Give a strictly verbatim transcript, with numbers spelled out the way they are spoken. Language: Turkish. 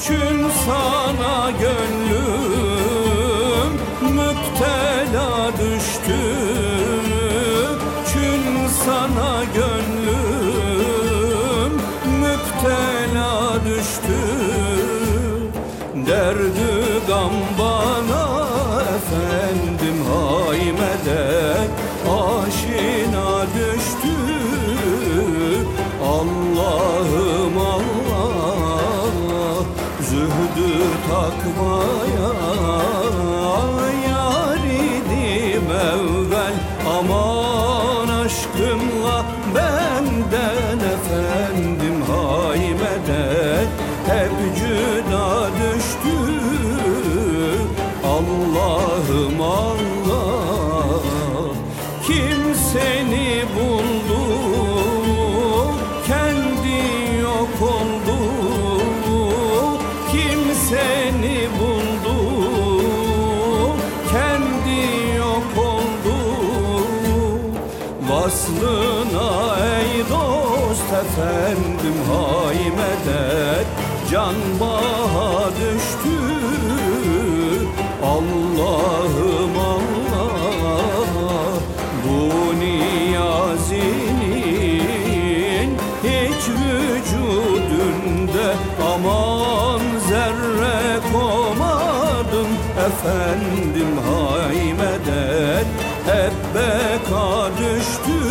Çün sana gönlüm müptela düştü. Çün sana gönlüm müptela düştü. Derdi gam bana efendim haymeden aşina düştü. Allah'ım Allah zühdü takmaya yar idim evvel. Aman aşkınla benden efendim haymeden hep cüda düştü. Allah'ım Allah kim seni buldu, kendi yok oldu. Kim seni buldu, kendi yok oldu. Vaslına ey dost efendim haymeden can baha düştü. Allah'ım Allah bu niyazinin hiç vücudunda aman zerre komadım efendim haymeden hep beka düştü.